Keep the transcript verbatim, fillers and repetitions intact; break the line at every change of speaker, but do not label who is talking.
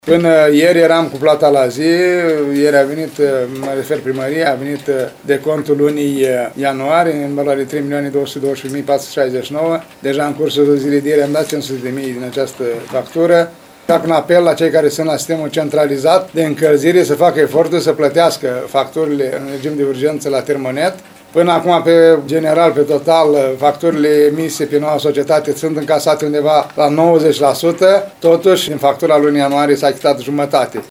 Până ieri eram cu plata la zi, ieri a venit, mă refer primăria, a venit de contul lunii ianuarie în valoare trei milioane două sute douăsprezece mii patru sute șaizeci și nouă. Deja în cursul zilei de ieri am dat cinci sute de mii din această factură. Fac un apel la cei care sunt la sistemul centralizat de încălzire să facă efortul să plătească facturile în regim de urgență la Termonet. Până acum, pe general, pe total, facturile emise pe noua societate sunt încasate undeva la nouăzeci la sută, totuși, din factura lunii ianuarie s-a achitat jumătate.